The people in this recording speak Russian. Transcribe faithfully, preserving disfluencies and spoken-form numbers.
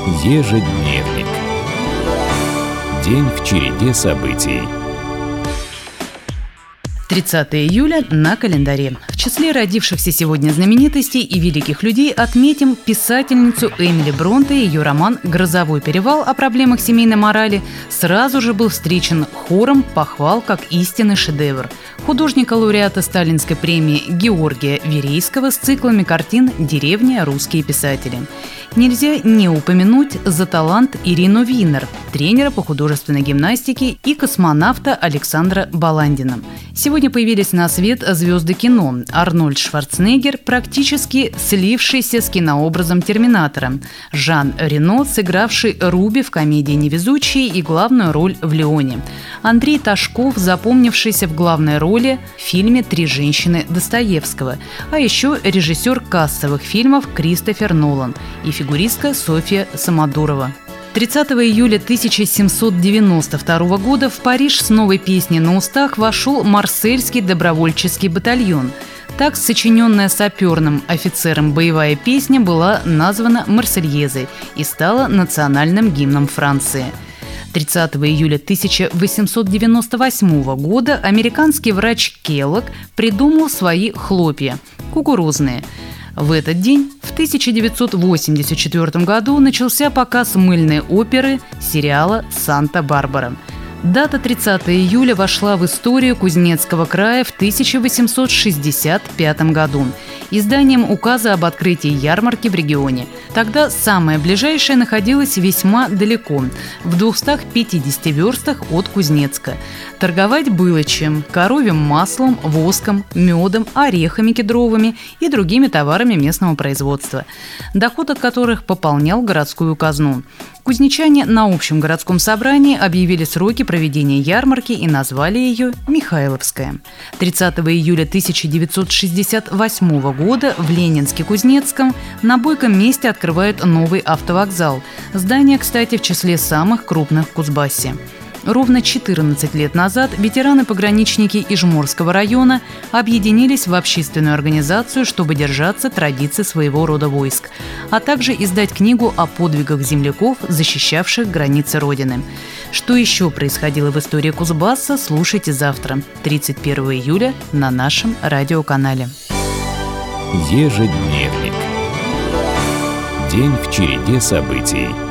Ежедневник. День в череде событий. тридцатое июля на календаре. В числе родившихся сегодня знаменитостей и великих людей отметим писательницу Эмили Бронте. Ее роман «Грозовой перевал» о проблемах семейной морали сразу же был встречен хором похвал как истинный шедевр. Художника-лауреата Сталинской премии Георгия Верейского с циклами картин «Деревня. Русские писатели». Нельзя не упомянуть за талант Ирину Винер, тренера по художественной гимнастике, и космонавта Александра Баландина. Сегодня появились на свет звезды кино. Арнольд Шварценеггер, практически слившийся с кинообразом «Терминатора», Жан Рено, сыгравший Руби в комедии «Невезучие» и главную роль в «Леоне», Андрей Ташков, запомнившийся в главной роли в фильме «Три женщины» Достоевского, а еще режиссер кассовых фильмов Кристофер Нолан и фигуристка Софья Самодурова. тридцатого июля тысяча семьсот девяносто второго года в Париж с новой песней на устах вошел Марсельский добровольческий батальон. Так сочиненная саперным офицером боевая песня была названа «Марсельезой» и стала национальным гимном Франции. тридцатого июля тысяча восемьсот девяносто восьмого года американский врач Келлог придумал свои хлопья – кукурузные. В этот день, в тысяча девятьсот восемьдесят четвёртом году, начался показ мыльной оперы сериала «Санта-Барбара». Дата тридцатого июля вошла в историю Кузнецкого края в тысяча восемьсот шестьдесят пятом году изданием указа об открытии ярмарки в регионе. Тогда самая ближайшая находилась весьма далеко, в двухстах пятидесяти верстах от Кузнецка. Торговать было чем – коровьим маслом, воском, медом, орехами кедровыми и другими товарами местного производства, доход от которых пополнял городскую казну. Кузнечане на общем городском собрании объявили сроки проведения ярмарки и назвали ее «Михайловская». тридцатого июля тысяча девятьсот шестьдесят восьмого года в Ленинске-Кузнецком на бойком месте открывают новый автовокзал. Здание, кстати, в числе самых крупных в Кузбассе. Ровно четырнадцать лет назад ветераны-пограничники Ижморского района объединились в общественную организацию, чтобы держаться традиций своего рода войск, а также издать книгу о подвигах земляков, защищавших границы Родины. Что еще происходило в истории Кузбасса, слушайте завтра, тридцать первого июля, на нашем радиоканале. Ежедневник. День в череде событий.